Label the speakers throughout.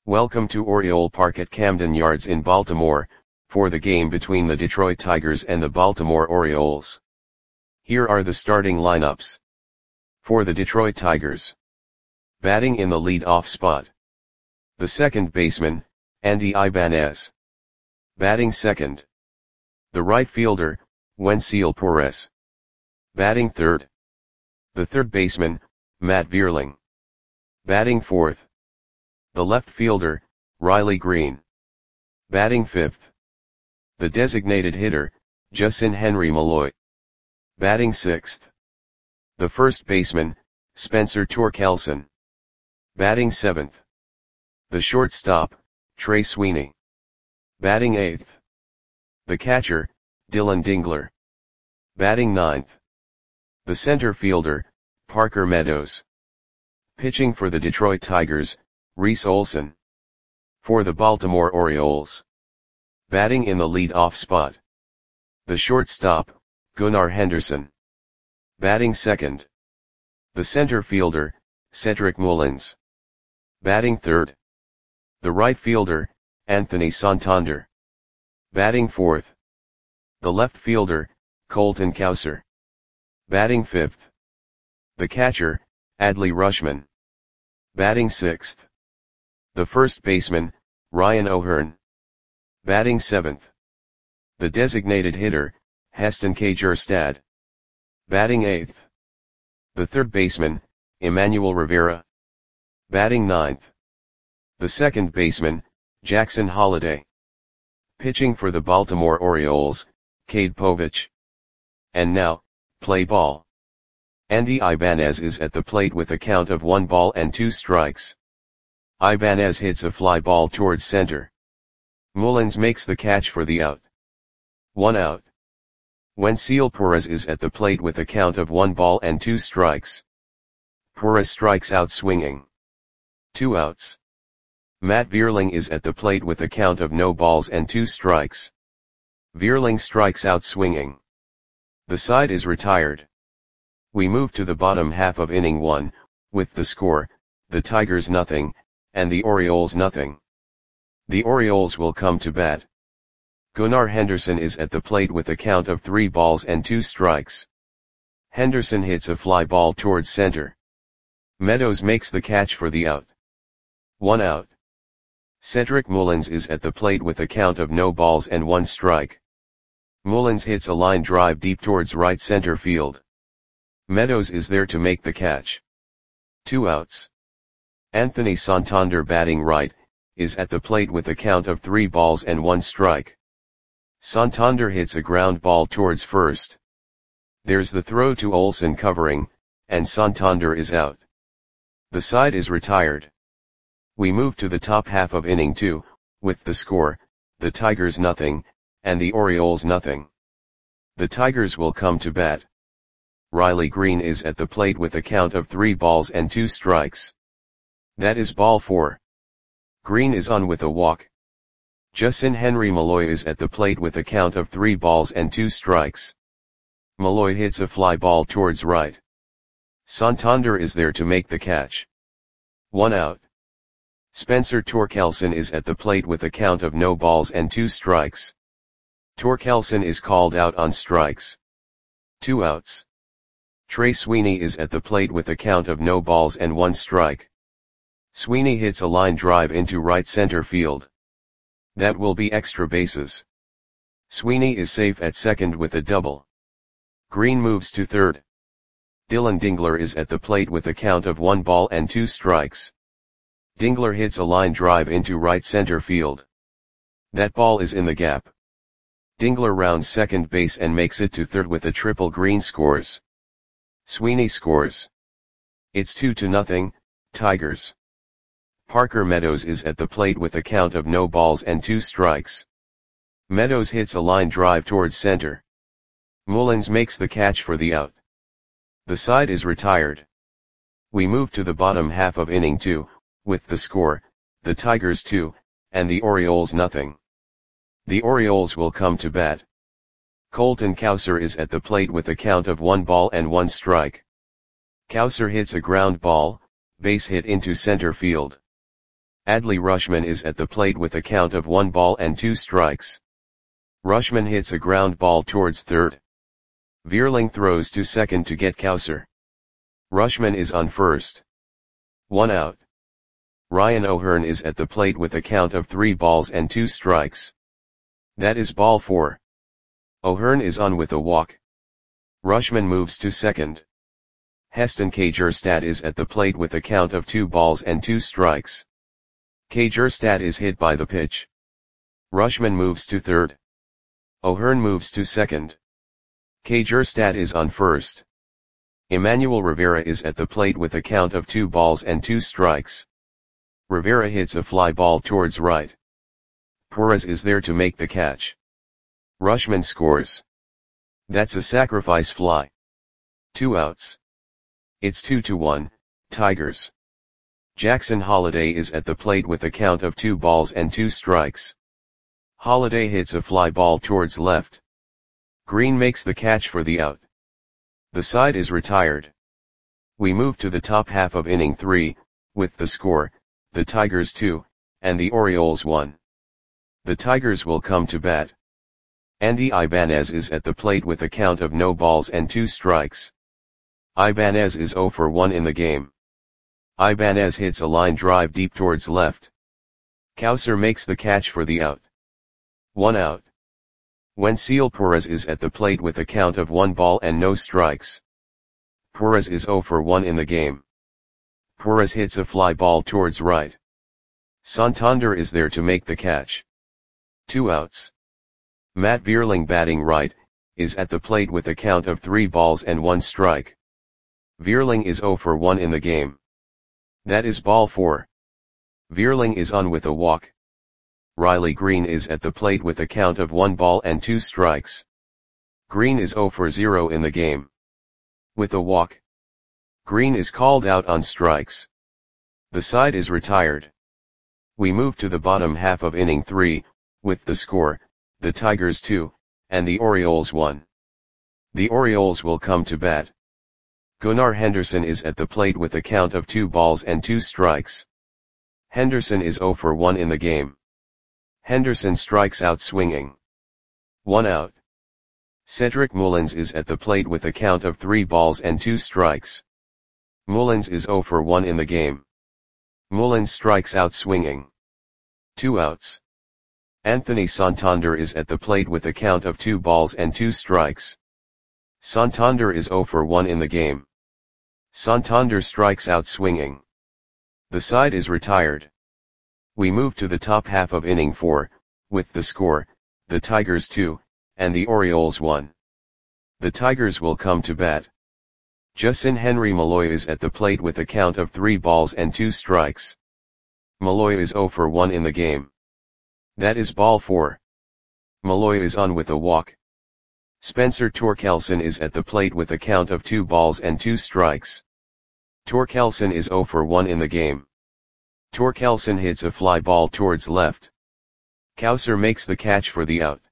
Speaker 1: Welcome to Oriole Park at Camden Yards in Baltimore, for the game between the Detroit Tigers and the Baltimore Orioles. Here are the starting lineups. For the Detroit Tigers. Batting in the lead-off spot. The second baseman, Andy Ibanez. Batting second. The right fielder, Wenceel Perez. Batting third. The third baseman, Matt Vierling. Batting fourth. The left fielder, Riley Greene. Batting fifth. The designated hitter, Justin Henry Malloy. Batting sixth. The first baseman, Spencer Torkelson. Batting seventh. The shortstop, Trey Sweeney. Batting eighth. The catcher, Dylan Dingler. Batting ninth. The center fielder, Parker Meadows. Pitching for the Detroit Tigers, Reese Olson. For the Baltimore Orioles. Batting in the lead-off spot. The shortstop, Gunnar Henderson. Batting second. The center fielder, Cedric Mullins. Batting third. The right fielder, Anthony Santander. Batting fourth. The left fielder, Colton Cowser. Batting fifth. The catcher, Adley Rutschman. Batting sixth. The first baseman, Ryan O'Hearn. Batting seventh. The designated hitter, Heston Kjerstad. Batting eighth. The third baseman, Emmanuel Rivera. Batting ninth. The second baseman, Jackson Holliday. Pitching for the Baltimore Orioles, Cade Povich. And now, play ball. Andy Ibanez is at the plate with a count of 1-2 strikes. Ibanez hits a fly ball towards center. Mullins makes the catch for the out. 1 out. Wenceel Perez is at the plate with a count of 1-2 strikes. Perez strikes out swinging. 2 outs. Matt Vierling is at the plate with a count of 0-2 strikes. Vierling strikes out swinging. The side is retired. We move to the bottom half of inning 1, with the score, the Tigers 0, and the Orioles 0. The Orioles will come to bat. Gunnar Henderson is at the plate with a count of 3-2 strikes. Henderson hits a fly ball towards center. Meadows makes the catch for the out. 1 out. Cedric Mullins is at the plate with a count of 0-1 strike. Mullins hits a line drive deep towards right center field. Meadows is there to make the catch. 2 outs. Anthony Santander, batting right, is at the plate with a count of 3-1 strike. Santander hits a ground ball towards first. There's the throw to Olson covering, and Santander is out. The side is retired. We move to the top half of inning 2, with the score, the Tigers 0, and the Orioles 0. The Tigers will come to bat. Riley Greene is at the plate with a count of 3-2 strikes. That is ball 4. Greene is on with a walk. Justin Henry Malloy is at the plate with a count of 3-2 strikes. Malloy hits a fly ball towards right. Santander is there to make the catch. 1 out. Spencer Torkelson is at the plate with a count of 0-2 strikes. Torkelson is called out on strikes. 2 outs. Trey Sweeney is at the plate with a count of 0-1 strike. Sweeney hits a line drive into right center field. That will be extra bases. Sweeney is safe at second with a double. Greene moves to third. Dylan Dingler is at the plate with a count of 1-2 strikes. Dingler hits a line drive into right center field. That ball is in the gap. Dingler rounds second base and makes it to third with a triple. Greene scores. Sweeney scores. It's 2-0, Tigers. Parker Meadows is at the plate with a count of 0-2 strikes. Meadows hits a line drive towards center. Mullins makes the catch for the out. The side is retired. We move to the bottom half of inning 2, with the score, the Tigers 2, and the Orioles 0. The Orioles will come to bat. Colton Cowser is at the plate with a count of 1-1 strike. Cowser hits a ground ball, base hit into center field. Adley Rutschman is at the plate with a count of 1 ball and 2 strikes. Rutschman hits a ground ball towards third. Vierling throws to second to get Cowser. Rutschman is on first. 1 out. Ryan O'Hearn is at the plate with a count of 3 balls and 2 strikes. That is ball 4. O'Hearn is on with a walk. Rutschman moves to second. Heston Kjerstad is at the plate with a count of 2 balls and 2 strikes. Kjerstad is hit by the pitch. Rutschman moves to third. O'Hearn moves to second. Kjerstad is on first. Emmanuel Rivera is at the plate with a count of 2 balls and 2 strikes. Rivera hits a fly ball towards right. Perez is there to make the catch. Rutschman scores. That's a sacrifice fly. 2 outs. It's 2-1, Tigers. Jackson Holliday is at the plate with a count of 2 balls and 2 strikes. Holliday hits a fly ball towards left. Green makes the catch for the out. The side is retired. We move to the top half of inning 3, with the score, the Tigers 2, and the Orioles 1. The Tigers will come to bat. Andy Ibanez is at the plate with a count of no balls and 2 strikes. Ibanez is 0 for 1 in the game. Ibanez hits a line drive deep towards left. Cowser makes the catch for the out. 1 out. Wenceel Perez is at the plate with a count of 1 ball and no strikes. Perez is 0 for 1 in the game. Perez hits a fly ball towards right. Santander is there to make the catch. 2 outs. Matt Vierling, batting right, is at the plate with a count of 3 balls and 1 strike. Vierling is 0 for 1 in the game. That is ball 4. Vierling is on with a walk. Riley Green is at the plate with a count of 1 ball and 2 strikes. Green is 0 for 0 in the game. With a walk. Green is called out on strikes. The side is retired. We move to the bottom half of inning 3, with the score, the Tigers 2, and the Orioles 1. The Orioles will come to bat. Gunnar Henderson is at the plate with a count of 2 balls and 2 strikes. Henderson is 0 for 1 in the game. Henderson strikes out swinging. 1 out. Cedric Mullins is at the plate with a count of 3 balls and 2 strikes. Mullins is 0 for 1 in the game. Mullins strikes out swinging. 2 outs. Anthony Santander is at the plate with a count of 2 balls and 2 strikes. Santander is 0 for 1 in the game. Santander strikes out swinging. The side is retired. We move to the top half of inning 4, with the score, the Tigers 2, and the Orioles 1. The Tigers will come to bat. Justin Henry Malloy is at the plate with a count of 3 balls and 2 strikes. Malloy is 0 for 1 in the game. That is ball 4. Malloy is on with a walk. Spencer Torkelson is at the plate with a count of 2 balls and 2 strikes. Torkelson is 0 for 1 in the game. Torkelson hits a fly ball towards left. Cowser makes the catch for the out.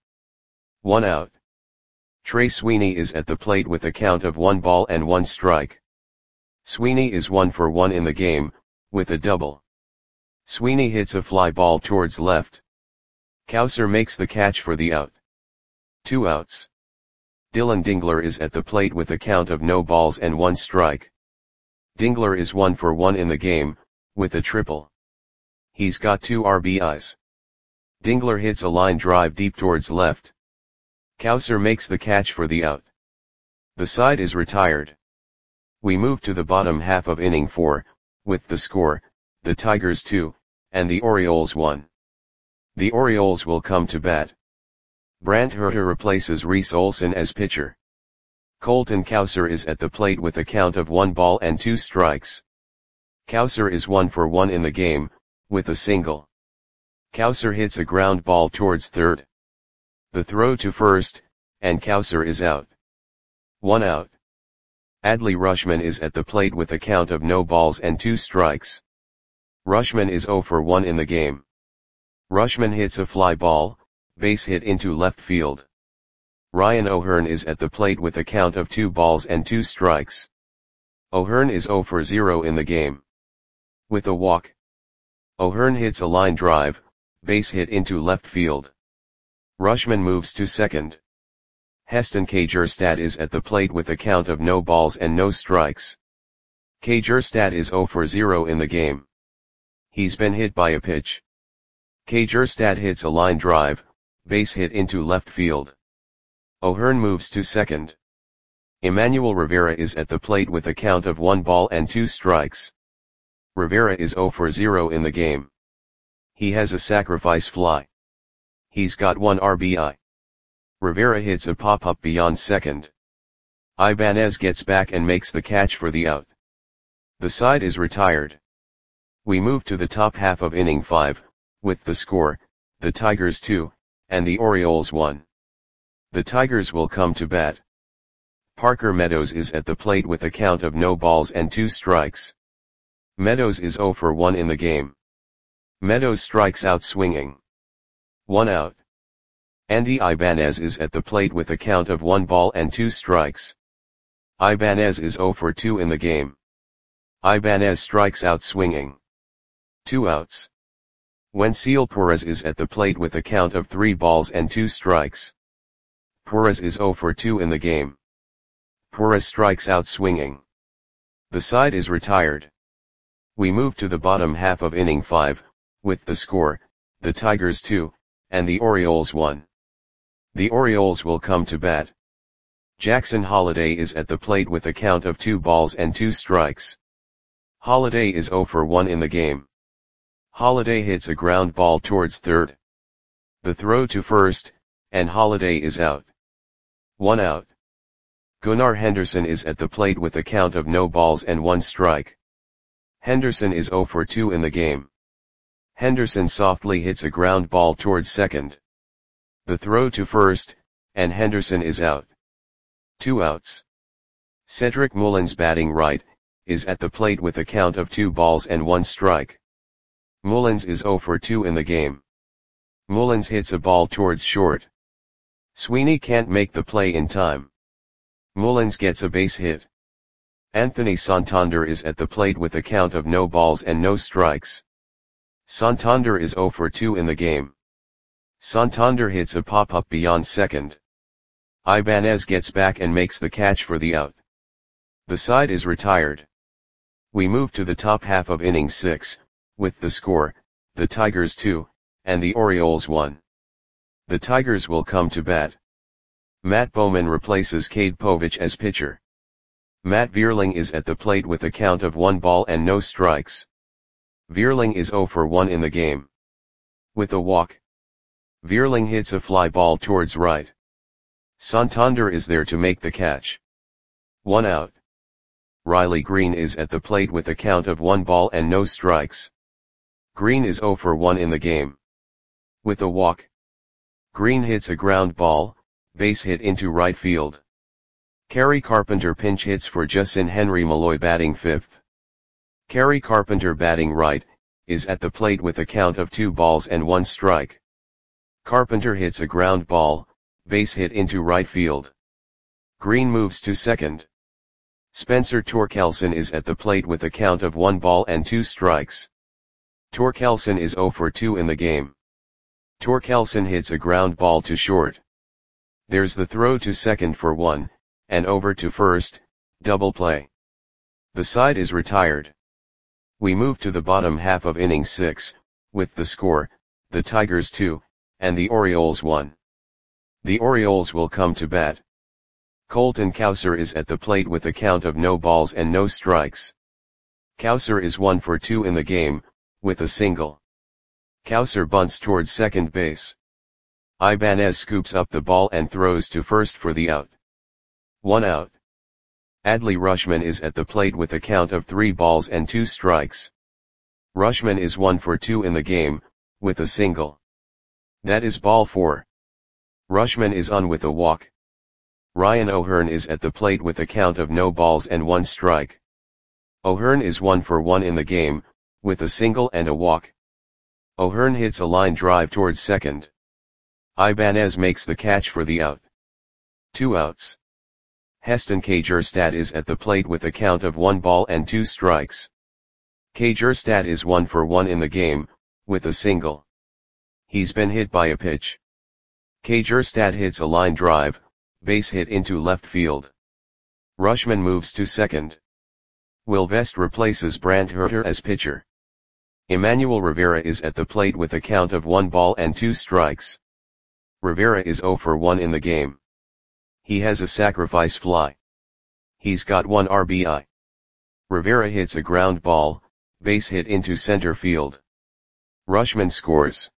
Speaker 1: 1 out. Trey Sweeney is at the plate with a count of 1 ball and 1 strike. Sweeney is 1 for 1 in the game, with a double. Sweeney hits a fly ball towards left. Cowser makes the catch for the out. 2 outs. Dylan Dingler is at the plate with a count of no balls and 1 strike. Dingler is 1 for 1 in the game, with a triple. He's got 2 RBIs. Dingler hits a line drive deep towards left. Cowser makes the catch for the out. The side is retired. We move to the bottom half of inning 4, with the score, the Tigers 2, and the Orioles 1. The Orioles will come to bat. Brandt Hurter replaces Reese Olson as pitcher. Colton Cowser is at the plate with a count of 1 ball and 2 strikes. Cowser is 1 for 1 in the game, with a single. Cowser hits a ground ball towards third. The throw to first, and Cowser is out. 1 out. Adley Rutschman is at the plate with a count of no balls and 2 strikes. Rutschman is 0 for 1 in the game. Rutschman hits a fly ball, base hit into left field. Ryan O'Hearn is at the plate with a count of 2 balls and 2 strikes. O'Hearn is 0 for 0 in the game. With a walk. O'Hearn hits a line drive, base hit into left field. Rutschman moves to second. Heston Kjerstad is at the plate with a count of no balls and no strikes. Kjerstad is 0 for 0 in the game. He's been hit by a pitch. Kjerstad hits a line drive, base hit into left field. O'Hearn moves to second. Emmanuel Rivera is at the plate with a count of 1 ball and 2 strikes. Rivera is 0 for 0 in the game. He has a sacrifice fly. He's got 1 RBI. Rivera hits a pop-up beyond second. Ibanez gets back and makes the catch for the out. The side is retired. We move to the top half of inning 5, with the score, the Tigers 2, and the Orioles 1. The Tigers will come to bat. Parker Meadows is at the plate with a count of no balls and 2 strikes. Meadows is 0 for 1 in the game. Meadows strikes out swinging. 1 out. Andy Ibanez is at the plate with a count of 1 ball and 2 strikes. Ibanez is 0 for 2 in the game. Ibanez strikes out swinging. 2 outs. Wenceel Perez is at the plate with a count of 3 balls and 2 strikes. Perez is 0 for 2 in the game. Perez strikes out swinging. The side is retired. We move to the bottom half of inning 5, with the score, the Tigers 2, and the Orioles 1. The Orioles will come to bat. Jackson Holliday is at the plate with a count of 2 balls and 2 strikes. Holliday is 0 for 1 in the game. Holliday hits a ground ball towards third. The throw to first, and Holliday is out. 1 out. Gunnar Henderson is at the plate with a count of no balls and 1 strike. Henderson is 0 for 2 in the game. Henderson softly hits a ground ball towards second. The throw to first, and Henderson is out. 2 outs. Cedric Mullins, batting right, is at the plate with a count of 2 balls and 1 strike. Mullins is 0 for 2 in the game. Mullins hits a ball towards short. Sweeney can't make the play in time. Mullins gets a base hit. Anthony Santander is at the plate with a count of no balls and no strikes. Santander is 0 for 2 in the game. Santander hits a pop-up beyond second. Ibanez gets back and makes the catch for the out. The side is retired. We move to the top half of inning 6, with the score, the Tigers 2, and the Orioles 1. The Tigers will come to bat. Matt Bowman replaces Cade Povich as pitcher. Matt Vierling is at the plate with a count of 1 ball and no strikes. Vierling is 0 for 1 in the game. With a walk. Vierling hits a fly ball towards right. Santander is there to make the catch. 1 out. Riley Green is at the plate with a count of 1 ball and no strikes. Green is 0 for 1 in the game. With a walk. Green hits a ground ball, base hit into right field. Kerry Carpenter pinch hits for Justin Henry Malloy, batting 5th. Kerry Carpenter, batting right, is at the plate with a count of 2 balls and 1 strike. Carpenter hits a ground ball, base hit into right field. Green moves to second. Spencer Torkelson is at the plate with a count of 1 ball and 2 strikes. Torkelson is 0 for 2 in the game. Torkelson hits a ground ball to short. There's the throw to second for 1, and over to first, double play. The side is retired. We move to the bottom half of inning 6, with the score, the Tigers 2, and the Orioles 1. The Orioles will come to bat. Colton Cowser is at the plate with a count of no balls and no strikes. Cowser is 1 for 2 in the game, with a single. Cowser bunts towards second base. Ibanez scoops up the ball and throws to first for the out. 1 out. Adley Rutschman is at the plate with a count of 3 balls and 2 strikes. Rutschman is 1 for 2 in the game, with a single. That is ball 4. Rutschman is on with a walk. Ryan O'Hearn is at the plate with a count of no balls and 1 strike. O'Hearn is 1 for 1 in the game, with a single and a walk. O'Hearn hits a line drive towards second. Ibanez makes the catch for the out. 2 outs. Heston Kjerstad is at the plate with a count of 1 ball and 2 strikes. Kjærstad is 1 for 1 in the game, with a single. He's been hit by a pitch. Kjærstad hits a line drive, base hit into left field. Rutschman moves to second. Will Vest replaces Brandt Hurter as pitcher. Emmanuel Rivera is at the plate with a count of 1 ball and 2 strikes. Rivera is 0 for 1 in the game. He has a sacrifice fly. He's got 1 RBI. Rivera hits a ground ball, base hit into center field. Rutschman scores.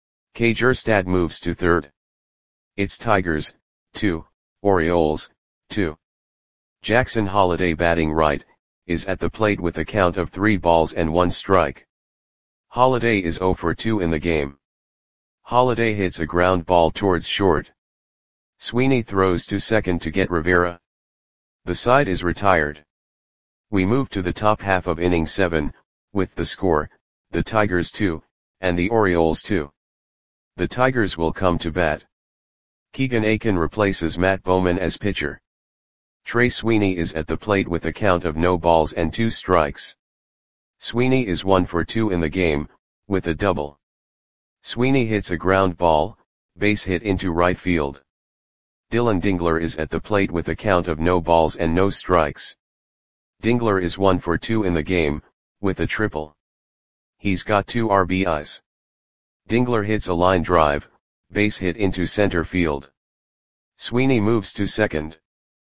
Speaker 1: Kjærstad moves to third. It's Tigers, 2, Orioles, 2. Jackson Holliday batting right, is at the plate with a count of 3 balls and 1 strike. Holliday is 0 for 2 in the game. Holliday hits a ground ball towards short. Sweeney throws to second to get Rivera. The side is retired. We move to the top half of inning 7, with the score, the Tigers 2, and the Orioles 2. The Tigers will come to bat. Keegan Akin replaces Matt Bowman as pitcher. Trey Sweeney is at the plate with a count of no balls and 2 strikes. Sweeney is 1 for 2 in the game, with a double. Sweeney hits a ground ball, base hit into right field. Dylan Dingler is at the plate with a count of no balls and no strikes. Dingler is 1 for 2 in the game, with a triple. He's got 2 RBIs. Dingler hits a line drive, base hit into center field. Sweeney moves to second.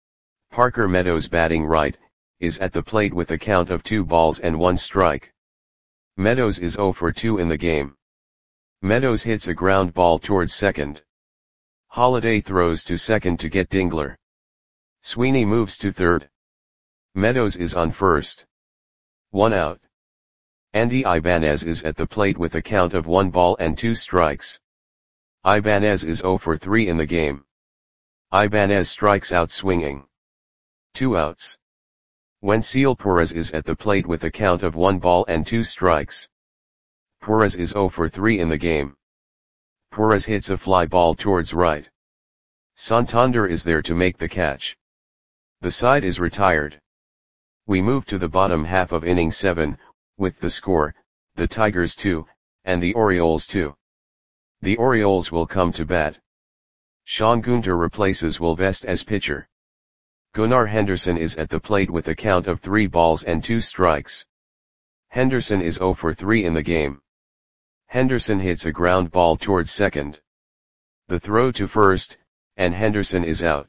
Speaker 1: Parker Meadows batting right, is at the plate with a count of 2 balls and 1 strike. Meadows is 0 for 2 in the game. Meadows hits a ground ball towards second. Holliday throws to second to get Dingler. Sweeney moves to third. Meadows is on first. 1 out. Andy Ibanez is at the plate with a count of 1 ball and 2 strikes. Ibanez is 0 for 3 in the game. Ibanez strikes out swinging. 2 outs. Wenceel Perez is at the plate with a count of 1 ball and 2 strikes. Perez is 0 for 3 in the game. Perez hits a fly ball towards right. Santander is there to make the catch. The side is retired. We move to the bottom half of inning 7, with the score, the Tigers 2, and the Orioles 2. The Orioles will come to bat. Sean Gunter replaces Will Vest as pitcher. Gunnar Henderson is at the plate with a count of 3 balls and 2 strikes. Henderson is 0 for 3 in the game. Henderson hits a ground ball towards second. The throw to first, and Henderson is out.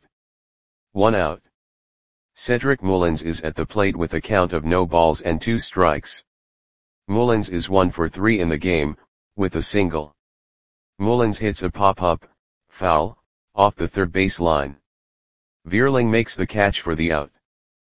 Speaker 1: 1 out. Cedric Mullins is at the plate with a count of no balls and 2 strikes. Mullins is 1 for 3 in the game, with a single. Mullins hits a pop-up, foul, off the third base line. Vierling makes the catch for the out.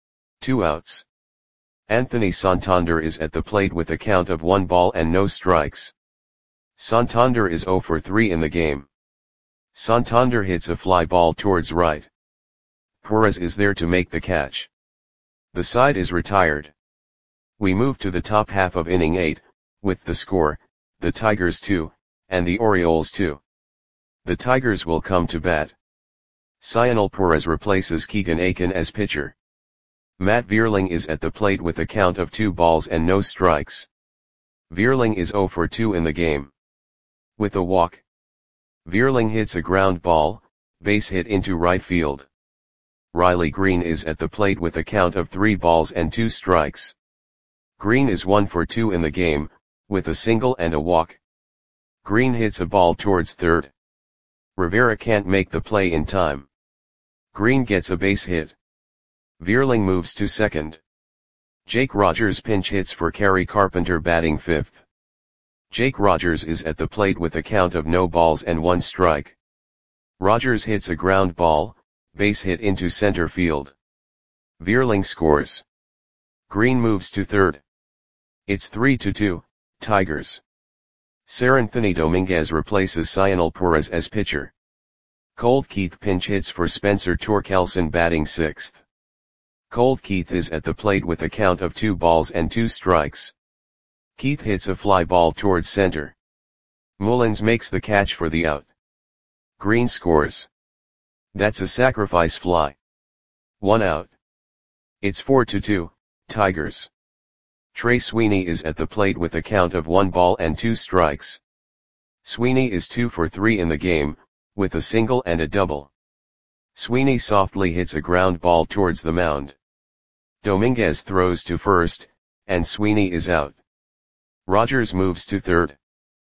Speaker 1: 2 outs. Anthony Santander is at the plate with a count of 1 ball and no strikes. Santander is 0 for 3 in the game. Santander hits a fly ball towards right. Perez is there to make the catch. The side is retired. We move to the top half of inning 8, with the score, the Tigers 2, and the Orioles 2. The Tigers will come to bat. Cionel Perez replaces Keegan Akin as pitcher. Matt Vierling is at the plate with a count of 2 balls and no strikes. Vierling is 0 for 2 in the game. With a walk. Vierling hits a ground ball, base hit into right field. Riley Green is at the plate with a count of 3 balls and 2 strikes. Green is 1 for 2 in the game, with a single and a walk. Green hits a ball towards third. Rivera can't make the play in time. Green gets a base hit. Vierling moves to second. Jake Rogers pinch hits for Kerry Carpenter batting fifth. Jake Rogers is at the plate with a count of no balls and 1 strike. Rogers hits a ground ball, base hit into center field. Vierling scores. Green moves to third. It's 3-2, Tigers. Seranthony Dominguez replaces Cionel Perez as pitcher. Colt Keith pinch hits for Spencer Torkelson batting sixth. Colt Keith is at the plate with a count of 2 balls and 2 strikes. Keith hits a fly ball towards center. Mullins makes the catch for the out. Green scores. That's a sacrifice fly. 1 out. It's 4-2, Tigers. Trey Sweeney is at the plate with a count of 1 ball and 2 strikes. Sweeney is 2 for 3 in the game, with a single and a double. Sweeney softly hits a ground ball towards the mound. Dominguez throws to first, and Sweeney is out. Rogers moves to third.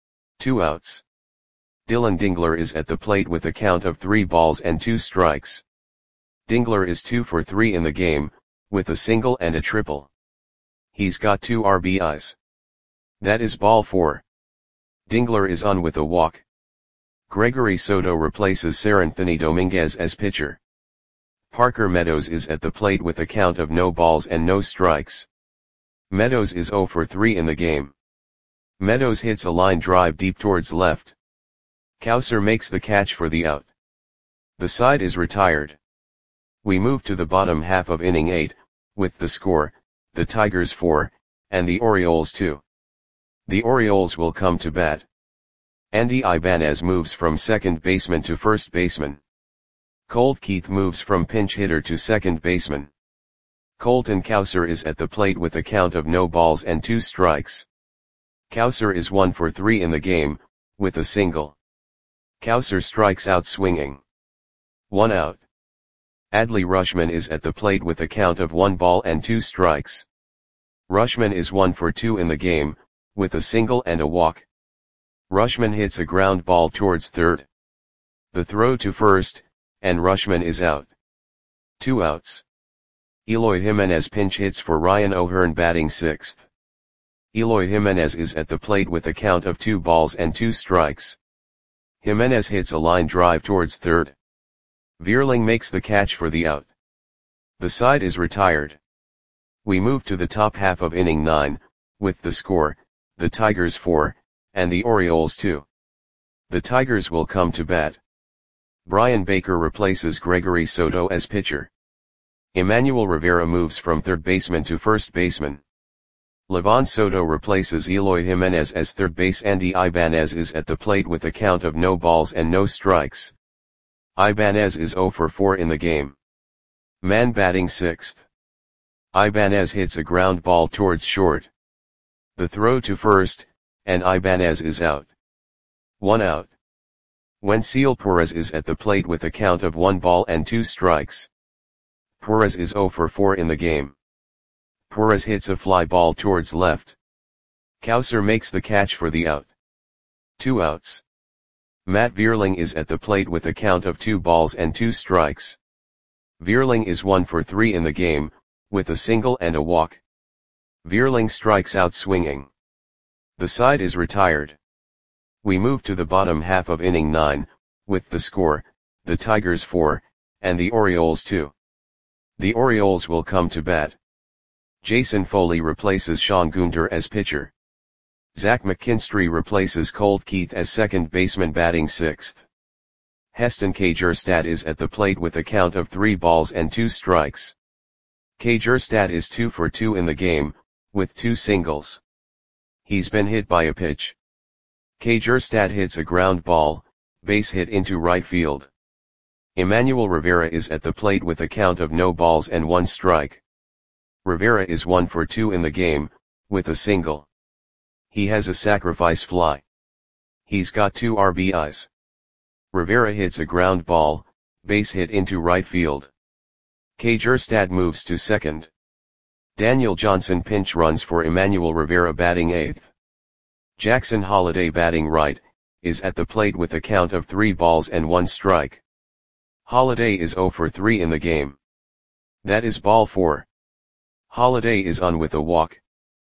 Speaker 1: 2 outs. Dylan Dingler is at the plate with a count of 3 balls and 2 strikes. Dingler is 2 for 3 in the game, with a single and a triple. He's got 2 RBIs. That is ball 4. Dingler is on with a walk. Gregory Soto replaces Seranthony Dominguez as pitcher. Parker Meadows is at the plate with a count of no balls and no strikes. Meadows is 0 for 3 in the game. Meadows hits a line drive deep towards left. Cowser makes the catch for the out. The side is retired. We move to the bottom half of inning 8, with the score, the Tigers 4, and the Orioles 2. The Orioles will come to bat. Andy Ibanez moves from second baseman to first baseman. Colt Keith moves from pinch hitter to second baseman. Colton Cowser is at the plate with a count of no balls and 2 strikes. Cowser is 1 for 3 in the game, with a single. Cowser strikes out swinging. 1 out. Adley Rutschman is at the plate with a count of 1 ball and 2 strikes. Rutschman is 1 for 2 in the game, with a single and a walk. Rutschman hits a ground ball towards third. The throw to first, and Rutschman is out. 2 outs. Eloy Jimenez pinch hits for Ryan O'Hearn batting sixth. Eloy Jimenez is at the plate with a count of 2 balls and 2 strikes. Jimenez hits a line drive towards third. Vierling makes the catch for the out. The side is retired. We move to the top half of inning 9, with the score, the Tigers 4, and the Orioles 2. The Tigers will come to bat. Brian Baker replaces Gregory Soto as pitcher. Emmanuel Rivera moves from third baseman to first baseman. Livan Soto replaces Eloy Jimenez as third base. Andy Ibanez is at the plate with a count of no balls and no strikes. Ibanez is 0 for 4 in the game. Mann batting sixth. Ibanez hits a ground ball towards short. The throw to first, and Ibanez is out. 1 out. Wenceel Perez is at the plate with a count of 1 ball and 2 strikes. Perez is 0 for 4 in the game. Perez hits a fly ball towards left. Cowser makes the catch for the out. 2 outs. Matt Vierling is at the plate with a count of 2 balls and 2 strikes. Vierling is 1 for 3 in the game, with a single and a walk. Vierling strikes out swinging. The side is retired. We move to the bottom half of inning 9, with the score, the Tigers 4, and the Orioles 2. The Orioles will come to bat. Jason Foley replaces Sean Gunter as pitcher. Zach McKinstry replaces Colt Keith as second baseman batting sixth. Heston Kjerstad is at the plate with a count of 3 balls and 2 strikes. Kjerstad is 2 for 2 in the game, with 2 singles. He's been hit by a pitch. Kjerstad hits a ground ball, base hit into right field. Emmanuel Rivera is at the plate with a count of no balls and 1 strike. Rivera is 1 for 2 in the game, with a single. He has a sacrifice fly. He's got 2 RBIs. Rivera hits a ground ball, base hit into right field. Kjerstad moves to second. Daniel Johnson pinch runs for Emmanuel Rivera batting eighth. Jackson Holliday batting right, is at the plate with a count of 3 balls and 1 strike. Holliday is 0 for 3 in the game. That is ball 4. Holliday is on with a walk.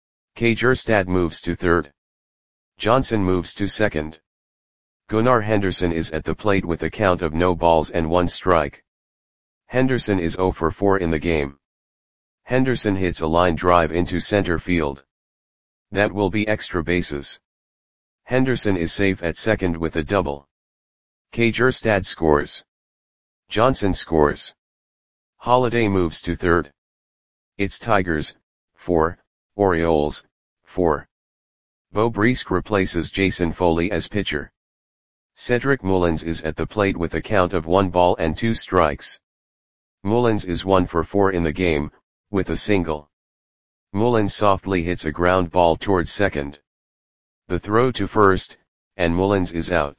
Speaker 1: Kjerstad moves to third. Johnson moves to second. Gunnar Henderson is at the plate with a count of no balls and 1 strike. Henderson is 0 for 4 in the game. Henderson hits a line drive into center field. That will be extra bases. Henderson is safe at second with a double. Kjerstad scores. Johnson scores. Holliday moves to third. It's Tigers, 4, Orioles, 4. Bo Brisk replaces Jason Foley as pitcher. Cedric Mullins is at the plate with a count of 1 ball and 2 strikes. Mullins is 1 for 4 in the game, with a single. Mullins softly hits a ground ball towards second. The throw to first, and Mullins is out.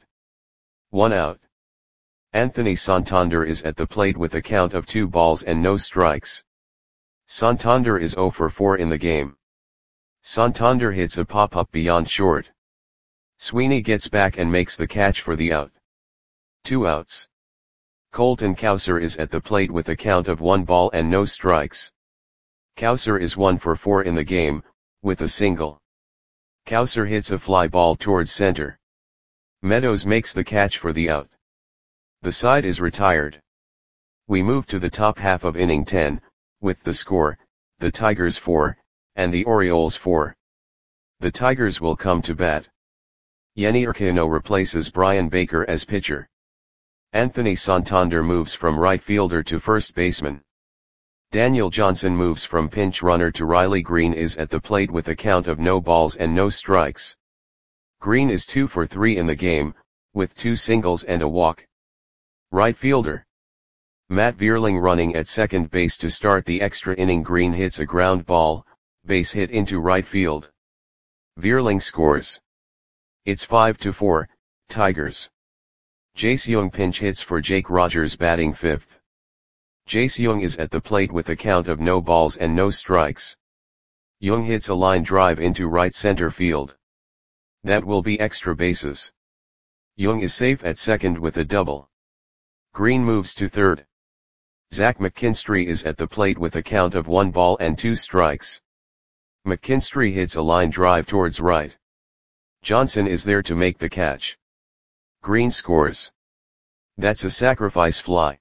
Speaker 1: 1 out. Anthony Santander is at the plate with a count of 2 balls and no strikes. Santander is 0 for 4 in the game. Santander hits a pop-up beyond short. Sweeney gets back and makes the catch for the out. 2 outs. Colton Cowser is at the plate with a count of 1 ball and no strikes. Cowser is 1 for 4 in the game, with a single. Cowser hits a fly ball towards center. Meadows makes the catch for the out. The side is retired. We move to the top half of inning 10, with the score, the Tigers 4, and the Orioles 4. The Tigers will come to bat. Yenny Urquiano replaces Brian Baker as pitcher. Anthony Santander moves from right fielder to first baseman. Daniel Johnson moves from pinch runner to Riley Green is at the plate with a count of no balls and no strikes. Green is 2 for 3 in the game, with 2 singles and a walk. Right fielder Matt Vierling running at second base to start the extra inning. Green hits a ground ball, base hit into right field. Vierling scores. It's 5-4, Tigers. Jace Jung pinch hits for Jake Rogers batting fifth. Jace Jung is at the plate with a count of no balls and no strikes. Jung hits a line drive into right center field. That will be extra bases. Jung is safe at second with a double. Green moves to third. Zach McKinstry is at the plate with a count of 1 ball and 2 strikes. McKinstry hits a line drive towards right. Johnson is there to make the catch. Green scores. That's a sacrifice fly.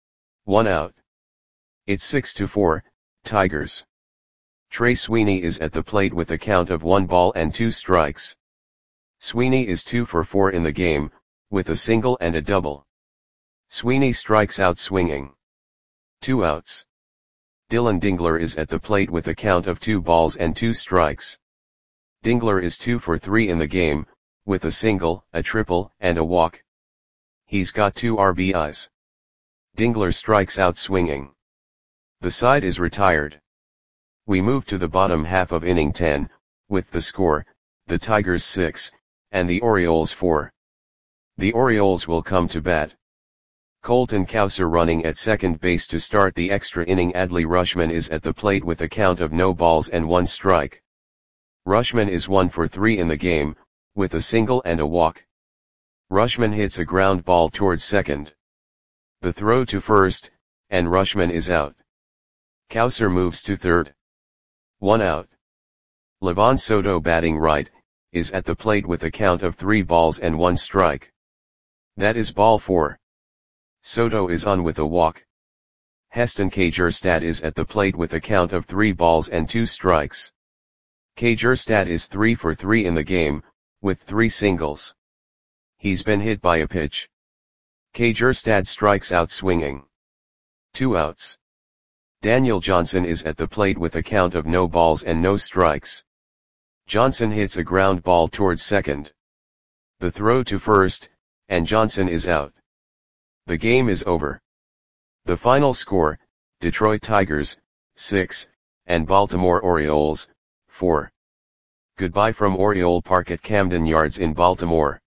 Speaker 1: 1 out. It's 6-4, Tigers. Trey Sweeney is at the plate with a count of 1 ball and 2 strikes. Sweeney is 2 for 4 in the game, with a single and a double. Sweeney strikes out swinging. 2 outs. Dylan Dingler is at the plate with a count of 2 balls and 2 strikes. Dingler is 2 for 3 in the game, with a single, a triple, and a walk. He's got 2 RBIs. Dingler strikes out swinging. The side is retired. We move to the bottom half of inning 10, with the score, the Tigers 6, and the Orioles 4. The Orioles will come to bat. Colton Cowser running at second base to start the extra inning. Adley Rutschman is at the plate with a count of no balls and 1 strike. Rutschman is 1 for 3 in the game, with a single and a walk. Rutschman hits a ground ball towards second. The throw to first, and Rutschman is out. Cowser moves to third. 1 out. Livan Soto batting right, is at the plate with a count of 3 balls and 1 strike. That is ball 4. Soto is on with a walk. Heston Kjerstad is at the plate with a count of 3 balls and 2 strikes. Kjerstad is 3 for 3 in the game, with 3 singles. He's been hit by a pitch. Kjerstad strikes out swinging. 2 outs. Daniel Johnson is at the plate with a count of no balls and no strikes. Johnson hits a ground ball towards second. The throw to first, and Johnson is out. The game is over. The final score, Detroit Tigers, 6, and Baltimore Orioles, 4. Goodbye from Oriole Park at Camden Yards in Baltimore.